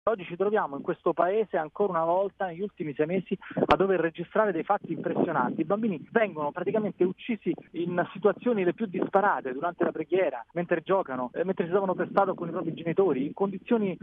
Oggi ci troviamo in questo paese ancora una volta negli ultimi 6 mesi a dover registrare dei fatti impressionanti. I bambini vengono praticamente uccisi in situazioni le più disparate, durante la preghiera, mentre giocano, mentre si trovano per strada con i propri genitori, in condizioni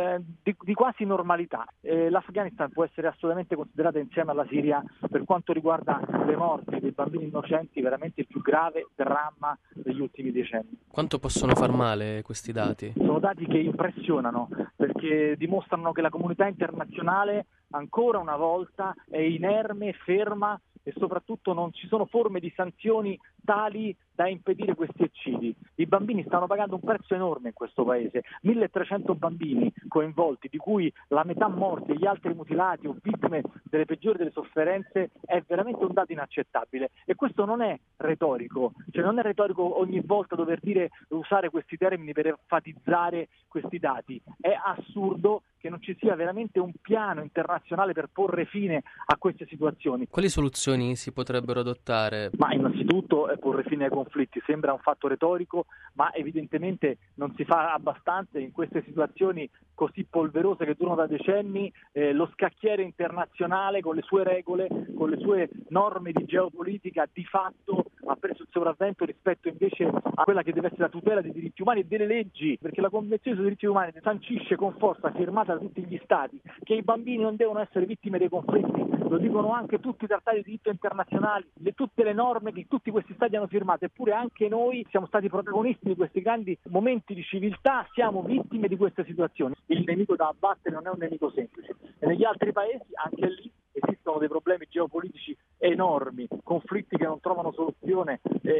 di quasi normalità. L'Afghanistan può essere assolutamente considerata insieme alla Siria, per quanto riguarda le morti dei bambini innocenti, veramente il più grave dramma degli ultimi decenni. Quanto possono far male questi dati? Sono dati che impressionano, perché dimostrano che la comunità internazionale ancora una volta è inerme, ferma e soprattutto non ci sono forme di sanzioni tali da impedire questi eccidi. I bambini stanno pagando un prezzo enorme in questo paese, 1300 bambini coinvolti, di cui la metà morti e gli altri mutilati o vittime delle peggiori delle sofferenze, è veramente un dato inaccettabile. E questo non è retorico, cioè non è retorico ogni volta dover usare questi termini per enfatizzare questi dati. È assurdo che non ci sia veramente un piano internazionale per porre fine a queste situazioni. Quali soluzioni si potrebbero adottare? Ma innanzitutto porre fine ai conflitti sembra un fatto retorico, ma evidentemente non si fa abbastanza in queste situazioni così polverose che durano da decenni. Lo scacchiere internazionale con le sue regole, con le sue norme di geopolitica, di fatto ha preso il sopravvento rispetto invece a quella che deve essere la tutela dei diritti umani e delle leggi, perché la Convenzione sui diritti umani sancisce con forza, firmata da tutti gli Stati, che i bambini non devono essere vittime dei conflitti. Lo dicono anche tutti i trattati di diritto internazionali, tutte le norme che tutti questi Stati hanno firmato, eppure anche noi siamo stati protagonisti di questi grandi momenti di civiltà, siamo vittime di queste situazioni. Il nemico da abbattere non è un nemico semplice e negli altri paesi anche lì esistono dei problemi geopolitici enormi, conflitti che non trovano soluzione,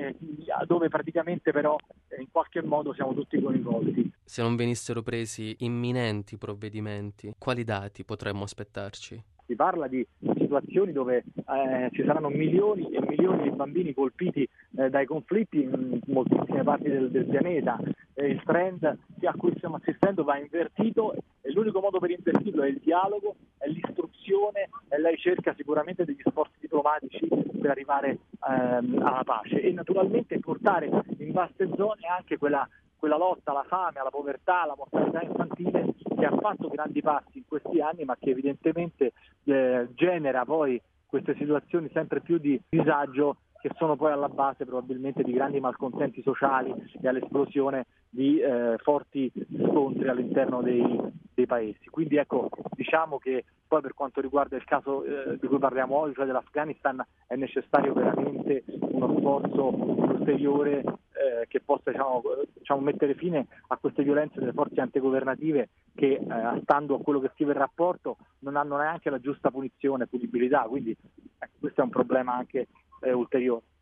dove praticamente però in qualche modo siamo tutti coinvolti. Se non venissero presi imminenti provvedimenti, quali dati potremmo aspettarci? Si parla di situazioni dove ci saranno milioni e milioni di bambini colpiti dai conflitti in moltissime parti del pianeta. Il trend a cui stiamo assistendo va invertito e l'unico modo per invertirlo è il dialogo, è l'istruzione, è la ricerca sicuramente degli sforzi diplomatici per arrivare alla pace e naturalmente portare in vaste zone anche quella lotta alla fame, alla povertà, alla mortalità infantile che ha fatto grandi passi in questi anni, ma che evidentemente genera poi queste situazioni sempre più di disagio che sono poi alla base probabilmente di grandi malcontenti sociali e all'esplosione di forti scontri all'interno dei paesi. Quindi ecco, diciamo che poi per quanto riguarda il caso di cui parliamo oggi, cioè dell'Afghanistan, è necessario veramente uno sforzo ulteriore che possa mettere fine a queste violenze delle forze antigovernative che, stando a quello che scrive il rapporto, non hanno neanche la giusta punizione e punibilità, quindi questo è un problema anche ulteriore.